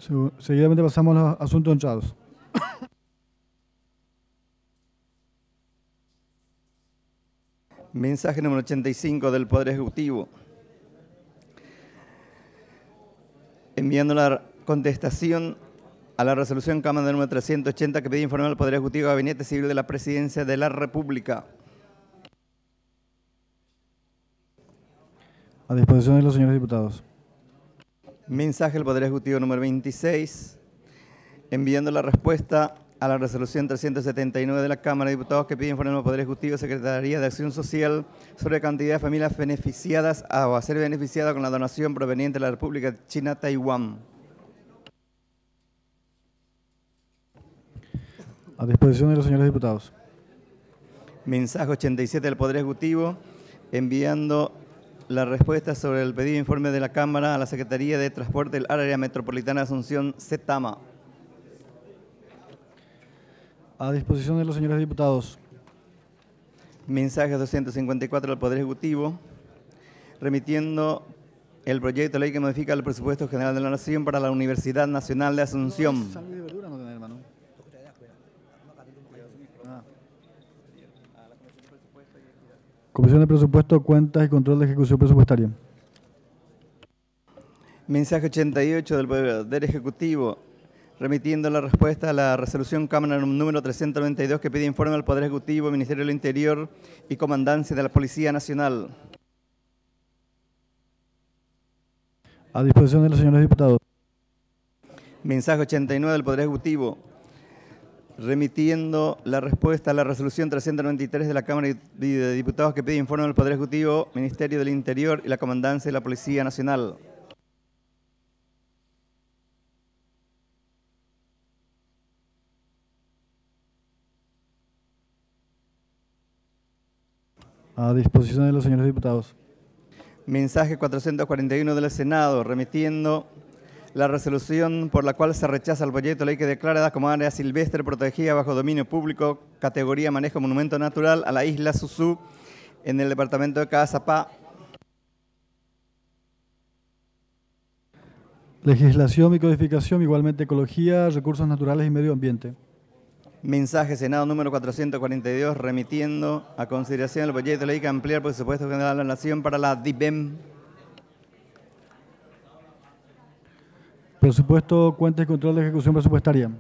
Seguidamente pasamos a los asuntos entrados. Mensaje número 85 del Poder Ejecutivo. Enviando la contestación a la resolución Cámara número 380 que pide informar al Poder Ejecutivo y Gabinete Civil de la Presidencia de la República. A disposición de los señores diputados. Mensaje del Poder Ejecutivo número 26, enviando la respuesta a la resolución 379 de la Cámara de Diputados que pide informar al Poder Ejecutivo y Secretaría de Acción Social sobre la cantidad de familias beneficiadas o a ser beneficiadas con la donación proveniente de la República China Taiwán. A disposición de los señores diputados. Mensaje 87 del Poder Ejecutivo, enviando la respuesta sobre el pedido de informe de la Cámara a la Secretaría de Transporte del Área Metropolitana de Asunción, CETAMA. A disposición de los señores diputados. Mensaje 254 del Poder Ejecutivo, remitiendo el proyecto de ley que modifica el presupuesto general de la Nación para la Universidad Nacional de Asunción. Comisión de Presupuesto, Cuentas y Control de Ejecución Presupuestaria. Mensaje 88 del Poder Ejecutivo, remitiendo la respuesta a la resolución Cámara número 392 que pide informe al Poder Ejecutivo, Ministerio del Interior y Comandancia de la Policía Nacional. A disposición de los señores diputados. Mensaje 89 del Poder Ejecutivo, remitiendo la respuesta a la resolución 393 de la Cámara de Diputados que pide informe al Poder Ejecutivo, Ministerio del Interior y la Comandancia de la Policía Nacional. A disposición de los señores diputados. Mensaje 441 del Senado, remitiendo la resolución por la cual se rechaza el proyecto de ley que declara como área silvestre protegida bajo dominio público, categoría manejo monumento natural, a la isla Susú, en el departamento de Caazapá. Legislación y codificación, igualmente ecología, recursos naturales y medio ambiente. Mensaje Senado número 442, remitiendo a consideración el proyecto de ley que amplía el presupuesto general de la Nación para la DIVEM. Presupuesto, Cuentas y Control de Ejecución Presupuestaria.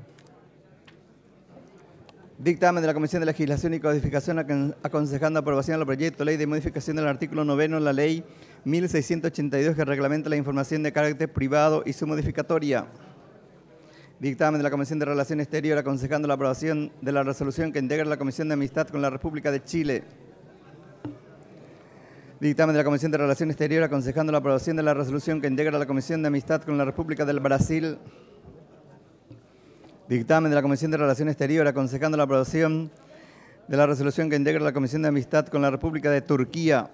Dictamen de la Comisión de Legislación y Codificación aconsejando aprobación del proyecto de ley de modificación del artículo 9 de la Ley 1682 que reglamenta la información de carácter privado y su modificatoria. Dictamen de la Comisión de Relaciones Exteriores aconsejando la aprobación de la resolución que integra la Comisión de Amistad con la República de Chile. Dictamen de la Comisión de Relaciones Exteriores aconsejando la aprobación de la resolución que integra la Comisión de Amistad con la República del Brasil. Dictamen de la Comisión de Relaciones Exteriores aconsejando la aprobación de la resolución que integra la Comisión de Amistad con la República de Turquía.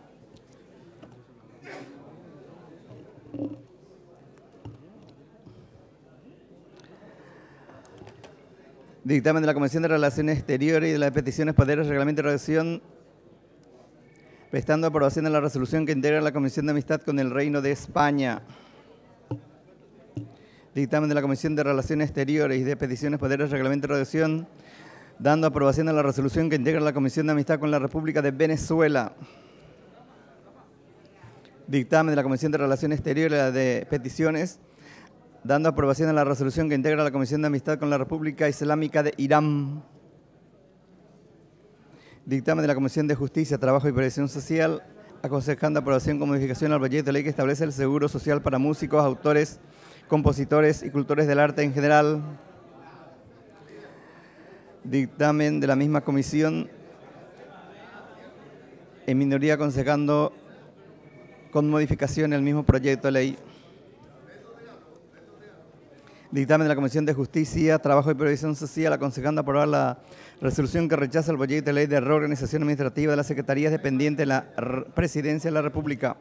Dictamen de la Comisión de Relaciones Exteriores y de las Peticiones, Poderes, Reglamento y Redacción, prestando aprobación de la resolución que integra la Comisión de Amistad con el Reino de España. Dictamen de la Comisión de Relaciones Exteriores y de Peticiones, Poderes, Reglamento y Redacción, dando aprobación a la resolución que integra la Comisión de Amistad con la República de Venezuela. Dictamen de la Comisión de Relaciones Exteriores y de Peticiones, dando aprobación a la resolución que integra la Comisión de Amistad con la República Islámica de Irán. Dictamen de la Comisión de Justicia, Trabajo y Previsión Social, aconsejando aprobación con modificación al proyecto de ley que establece el seguro social para músicos, autores, compositores y cultores del arte en general. Dictamen de la misma comisión, en minoría aconsejando con modificación el mismo proyecto de ley. Dictamen de la Comisión de Justicia, Trabajo y Previsión Social, aconsejando aprobar la resolución que rechaza el proyecto de ley de reorganización administrativa de las secretarías dependientes de la Presidencia de la República.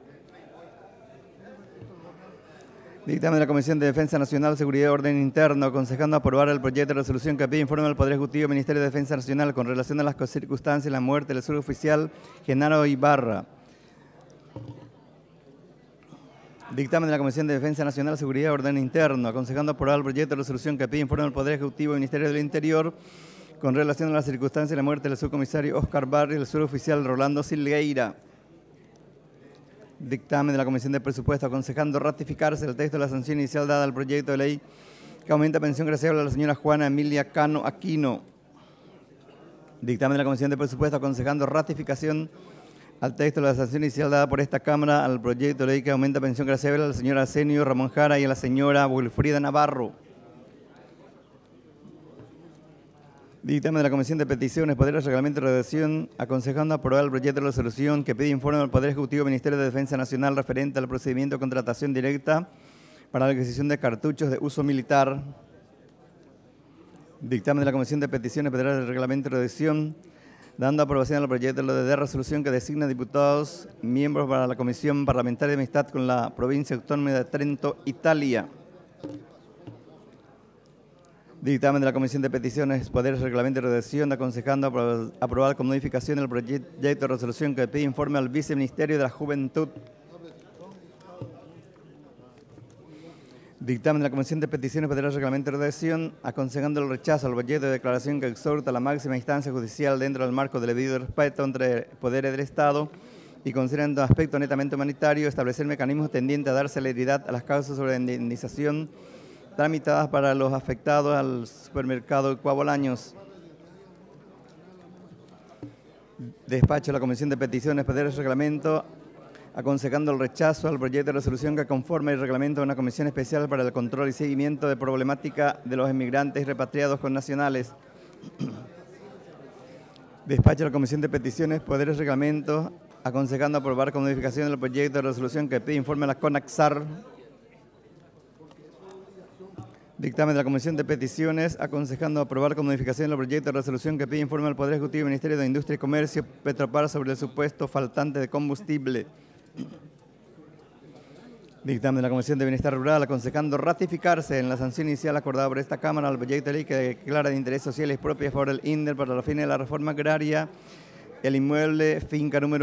Dictamen de la Comisión de Defensa Nacional, Seguridad y Orden Interno, aconsejando aprobar el proyecto de resolución que pide informe al Poder Ejecutivo y Ministerio de Defensa Nacional con relación a las circunstancias de la muerte del suboficial Genaro Ibarra. Dictamen de la Comisión de Defensa Nacional, Seguridad y Orden Interno, aconsejando aprobar el proyecto de resolución que pide informe al Poder Ejecutivo y Ministerio del Interior con relación a las circunstancias de la muerte del subcomisario Oscar Barrio y el suboficial Rolando Silgueira. Dictamen de la Comisión de Presupuesto, aconsejando ratificarse el texto de la sanción inicial dada al proyecto de ley que aumenta pensión graciable a la señora Juana Emilia Cano Aquino. Dictamen de la Comisión de Presupuesto, aconsejando ratificación al texto de la sanción inicial dada por esta Cámara al proyecto de ley que aumenta pensión graciable a la señora Arsenio Ramón Jara y a la señora Wilfrida Navarro. Dictamen de la Comisión de Peticiones, Poderes, Reglamento y Redacción, aconsejando aprobar el proyecto de resolución que pide informe al Poder Ejecutivo y Ministerio de Defensa Nacional referente al procedimiento de contratación directa para la adquisición de cartuchos de uso militar. Dictamen de la Comisión de Peticiones, Poderes, Reglamento y Redacción, dando aprobación al proyecto de resolución que designa diputados miembros para la Comisión Parlamentaria de Amistad con la Provincia Autónoma de Trento, Italia. Dictamen de la Comisión de Peticiones, Poderes, Reglamento y Redacción, aconsejando aprobar con modificación el proyecto de resolución que pide informe al Viceministerio de la Juventud. Dictamen de la Comisión de Peticiones, Poderes, Reglamento y Redacción, aconsejando el rechazo al proyecto de declaración que exhorta a la máxima instancia judicial dentro del marco del debido respeto entre poderes del Estado y considerando aspecto netamente humanitario, establecer mecanismos tendientes a dar celeridad a las causas sobre indemnización tramitadas para los afectados al supermercado Cuabolaños. Despacho de la Comisión de Peticiones, Poderes, Reglamento, aconsejando el rechazo al proyecto de resolución que conforma el reglamento de una comisión especial para el control y seguimiento de problemática de los emigrantes y repatriados connacionales. Despacho de la Comisión de Peticiones, Poderes, Reglamento, aconsejando aprobar con modificación el proyecto de resolución que pide informe a la CONAXAR. Dictamen de la Comisión de Peticiones, aconsejando aprobar con modificación el proyecto de resolución que pide informe al Poder Ejecutivo y Ministerio de Industria y Comercio, Petropar, sobre el supuesto faltante de combustible. Dictamen de la Comisión de Bienestar Rural, aconsejando ratificarse en la sanción inicial acordada por esta Cámara al proyecto de ley que declara de interés social y propio a favor del INDER para los fines de la reforma agraria el inmueble finca número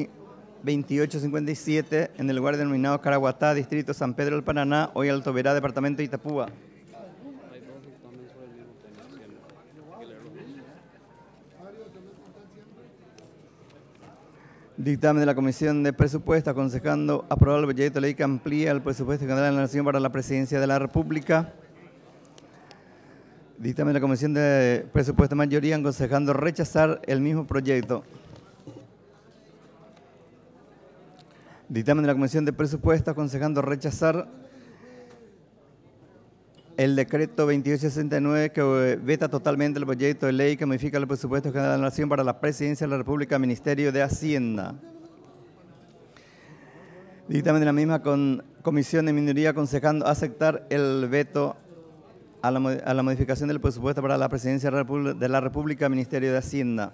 2857 en el lugar denominado Caraguatá, Distrito San Pedro del Paraná, hoy Alto Verá, Departamento de Itapúa. Dictamen de la Comisión de Presupuesto, aconsejando aprobar el proyecto de ley que amplía el presupuesto general de la Nación para la Presidencia de la República. Dictamen de la Comisión de Presupuesto, mayoría, aconsejando rechazar el mismo proyecto. Dictamen de la Comisión de Presupuesto, aconsejando rechazar el decreto 2869 que veta totalmente el proyecto de ley que modifica el presupuesto general de la Nación para la Presidencia de la República, Ministerio de Hacienda. Dictamen de la misma comisión de minoría aconsejando aceptar el veto a la modificación del presupuesto para la Presidencia de la República, Ministerio de Hacienda.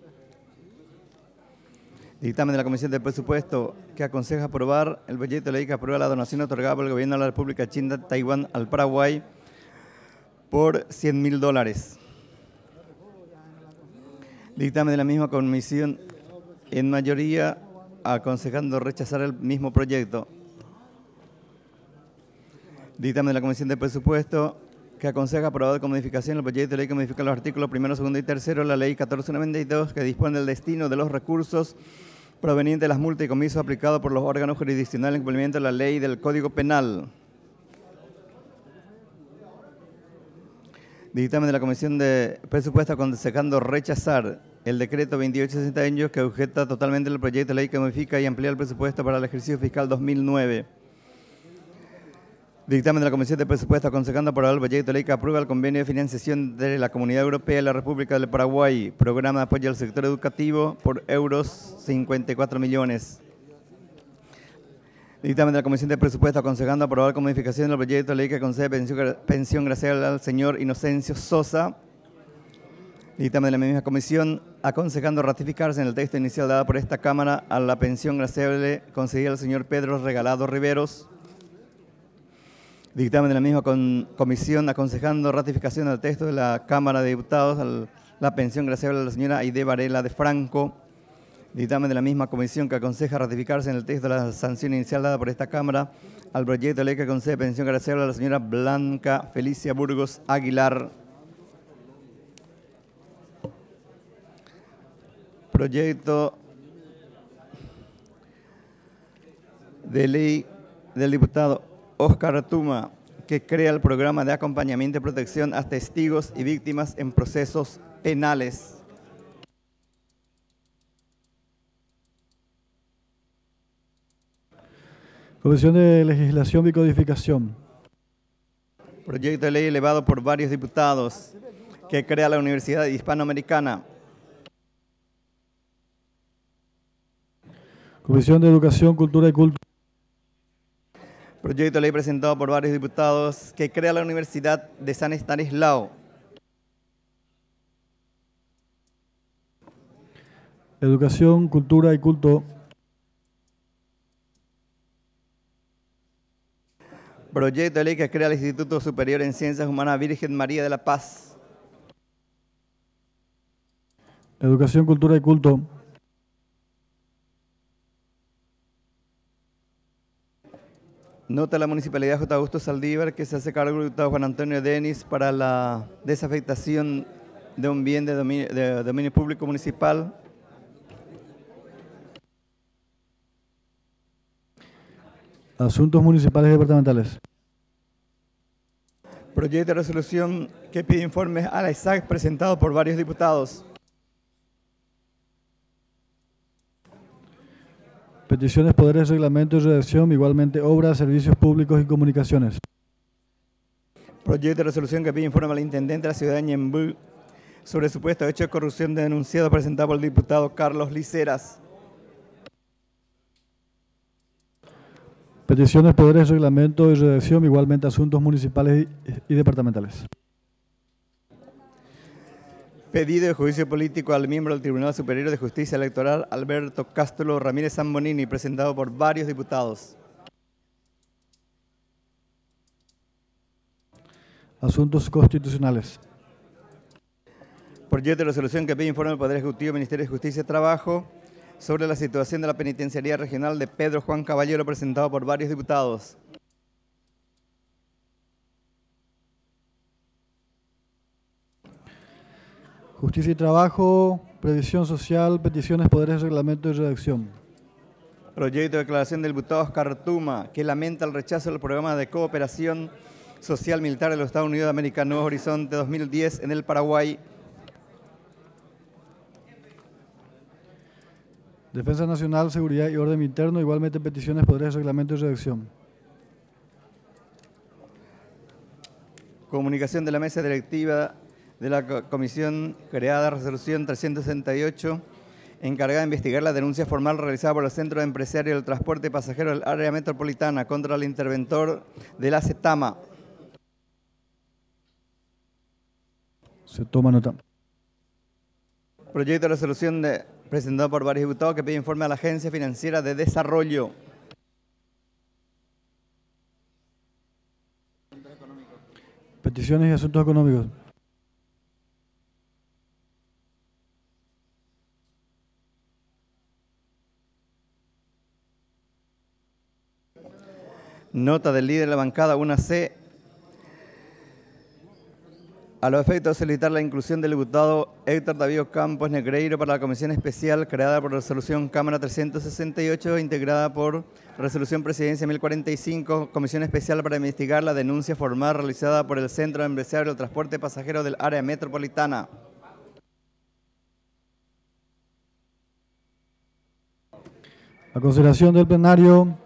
Dictamen de la Comisión de Presupuesto que aconseja aprobar el proyecto de ley que aprueba la donación otorgada por el Gobierno de la República China Taiwán al Paraguay por $100.000. Dictamen de la misma comisión en mayoría aconsejando rechazar el mismo proyecto. Dictamen de la Comisión de Presupuesto que aconseja aprobar con modificación el proyecto de ley que modifica los artículos 1, 2 y 3 de la Ley 1492 que dispone del destino de los recursos provenientes de las multas y comisos aplicados por los órganos jurisdiccionales en cumplimiento de la ley del Código Penal. Dictamen de la Comisión de Presupuesto aconsejando rechazar el decreto 2861 que objeta totalmente el proyecto de ley que modifica y amplía el presupuesto para el ejercicio fiscal 2009. Dictamen de la Comisión de Presupuesto aconsejando aprobar el proyecto de ley que aprueba el convenio de financiación de la Comunidad Europea y la República del Paraguay, programa de apoyo al sector educativo por euros 54 millones. Dictamen de la Comisión de Presupuesto aconsejando aprobar con modificación el proyecto de ley que concede pensión graciable al señor Inocencio Sosa. Dictamen de la misma comisión aconsejando ratificarse en el texto inicial dado por esta Cámara a la pensión graciable concedida al señor Pedro Regalado Riveros. Dictamen de la misma comisión aconsejando ratificación del texto de la Cámara de Diputados a la pensión graciable a la señora Aide Varela de Franco. Dictamen de la misma comisión que aconseja ratificarse en el texto de la sanción inicial dada por esta Cámara al proyecto de ley que concede pensión graciable a la señora Blanca Felicia Burgos Aguilar. Proyecto de ley del diputado Óscar Tuma, que crea el programa de acompañamiento y protección a testigos y víctimas en procesos penales. Comisión de Legislación y Codificación. Proyecto de ley elevado por varios diputados, que crea la Universidad Hispanoamericana. Comisión de Educación, Cultura y Cultura. Proyecto de ley presentado por varios diputados, que crea la Universidad de San Estanislao. Educación, Cultura y Culto. Proyecto de ley que crea el Instituto Superior en Ciencias Humanas Virgen María de la Paz. Educación, Cultura y Culto. Nota la Municipalidad J. Augusto Saldívar, que se hace cargo del diputado Juan Antonio Denis para la desafectación de un bien de dominio público municipal. Asuntos municipales y departamentales. Proyecto de resolución que pide informes a la ISAC presentado por varios diputados. Peticiones, poderes, reglamentos y redacción, igualmente obras, servicios públicos y comunicaciones. Proyecto de resolución que pide informe al intendente de la ciudad de Ñemby sobre supuesto hecho de corrupción denunciado presentado por el diputado Carlos Liceras. Peticiones, poderes, reglamento y redacción, igualmente asuntos municipales y departamentales. Pedido de juicio político al miembro del Tribunal Superior de Justicia Electoral, Alberto Cástulo Ramírez Zambonini, presentado por varios diputados. Asuntos constitucionales. Proyecto de resolución que pide informe al Poder Ejecutivo, Ministerio de Justicia y Trabajo sobre la situación de la Penitenciaría Regional de Pedro Juan Caballero, presentado por varios diputados. Justicia y Trabajo, Previsión Social, peticiones, poderes, reglamento y redacción. Proyecto de declaración del diputado Óscar Tuma, que lamenta el rechazo del programa de cooperación social militar de los Estados Unidos de América, Nuevo Horizonte 2010 en el Paraguay. Defensa Nacional, Seguridad y Orden Interno, igualmente peticiones, poderes, reglamento y redacción. Comunicación de la mesa directiva de la comisión creada, resolución 368, encargada de investigar la denuncia formal realizada por el Centro Empresario del Transporte Pasajero del Área Metropolitana contra el interventor de la CETAMA. Se toma nota. Proyecto de resolución presentado por varios diputados que pide informe a la Agencia Financiera de Desarrollo. Peticiones y asuntos económicos. Nota del líder de la bancada 1C. A los efectos de solicitar la inclusión del diputado Héctor David Campos Negreiro para la comisión especial creada por resolución Cámara 368, integrada por resolución Presidencia 1045, comisión especial para investigar la denuncia formal realizada por el Centro Empresario del Transporte Pasajero del Área Metropolitana. A consideración del plenario.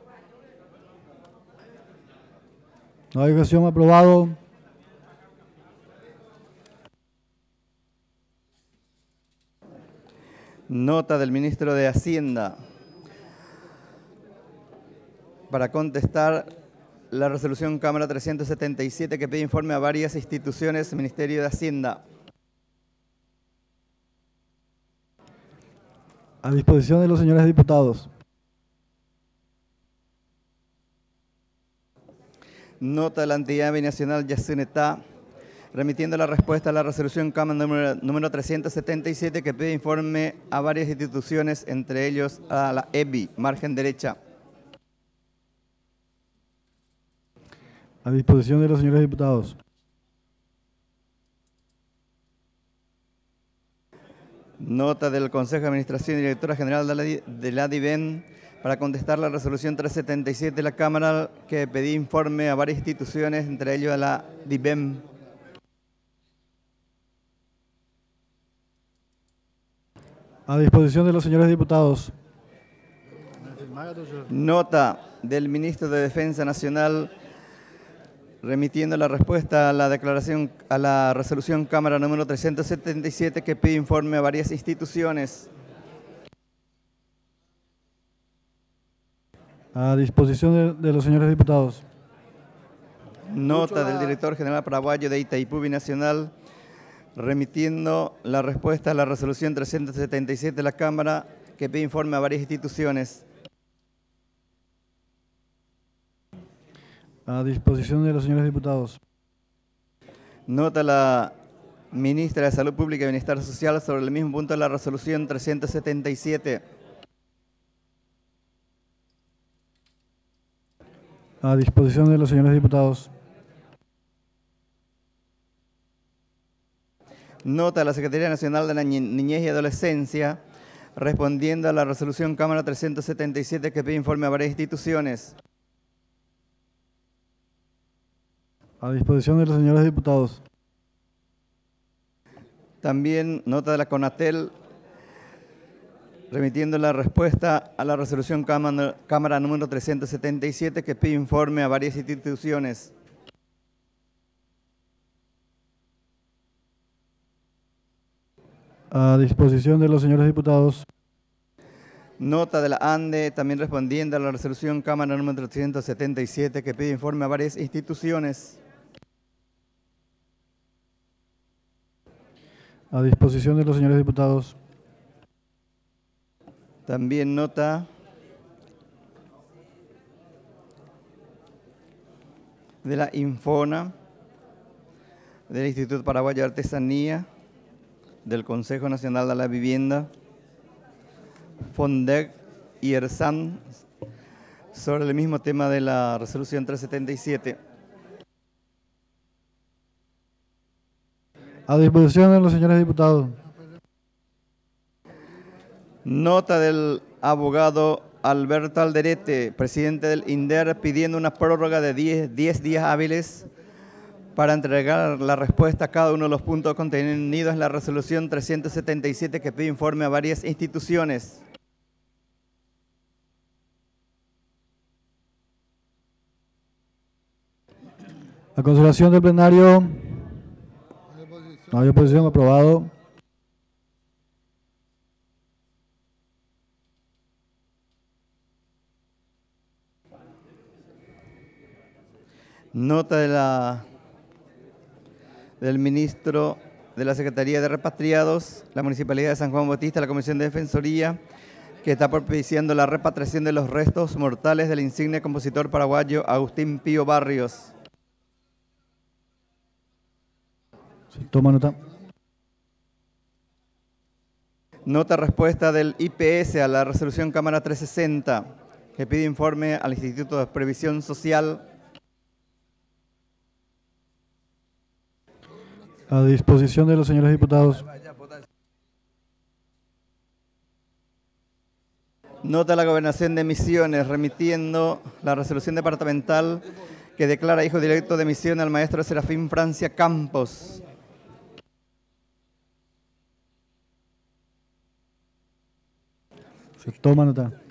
No hay objeción, aprobado. Nota del ministro de Hacienda para contestar la resolución Cámara 377 que pide informe a varias instituciones, Ministerio de Hacienda. A disposición de los señores diputados. Nota de la entidad binacional Yacyretá remitiendo la respuesta a la resolución Cámara número 377 que pide informe a varias instituciones, entre ellos a la EBI, margen derecha. A disposición de los señores diputados. Nota del Consejo de Administración y Directora General de la DIVEN para contestar la resolución 377 de la Cámara que pedí informe a varias instituciones, entre ellos a la DIVEN. A disposición de los señores diputados. Nota del Ministro de Defensa Nacional remitiendo la respuesta a la resolución Cámara número 377 que pide informe a varias instituciones. A disposición de los señores diputados. Nota del Director General Paraguayo de Itaipú Binacional remitiendo la respuesta a la resolución 377 de la Cámara que pide informe a varias instituciones. A disposición de los señores diputados. Nota la Ministra de Salud Pública y Bienestar Social sobre el mismo punto de la resolución 377. A disposición de los señores diputados. Nota de la Secretaría Nacional de la Niñez y Adolescencia respondiendo a la resolución Cámara 377 que pide informe a varias instituciones. A disposición de los señores diputados. También nota de la CONATEL remitiendo la respuesta a la resolución Cámara número 377 que pide informe a varias instituciones. A disposición de los señores diputados. Nota de la ANDE también respondiendo a la resolución Cámara número 377 que pide informe a varias instituciones. A disposición de los señores diputados. También nota de la INFONA, del Instituto Paraguayo de Artesanía, del Consejo Nacional de la Vivienda, FONDEC y ERSAN sobre el mismo tema de la resolución 377. A disposición de los señores diputados. Nota del abogado Alberto Alderete, presidente del INDER, pidiendo una prórroga de 10 días hábiles para entregar la respuesta a cada uno de los puntos contenidos en la resolución 377 que pide informe a varias instituciones. A consideración del plenario. No hay oposición, aprobado. Nota del ministro de la Secretaría de Repatriados, la Municipalidad de San Juan Bautista, la Comisión de Defensoría, que está propiciando la repatriación de los restos mortales del insigne compositor paraguayo Agustín Pío Barrios. Se toma nota. Nota respuesta del IPS a la resolución Cámara 360, que pide informe al Instituto de Previsión Social. A disposición de los señores diputados. Nota la Gobernación de Misiones, remitiendo la resolución departamental que declara hijo directo de Misiones al maestro Serafín Francia Campos. Se toma nota.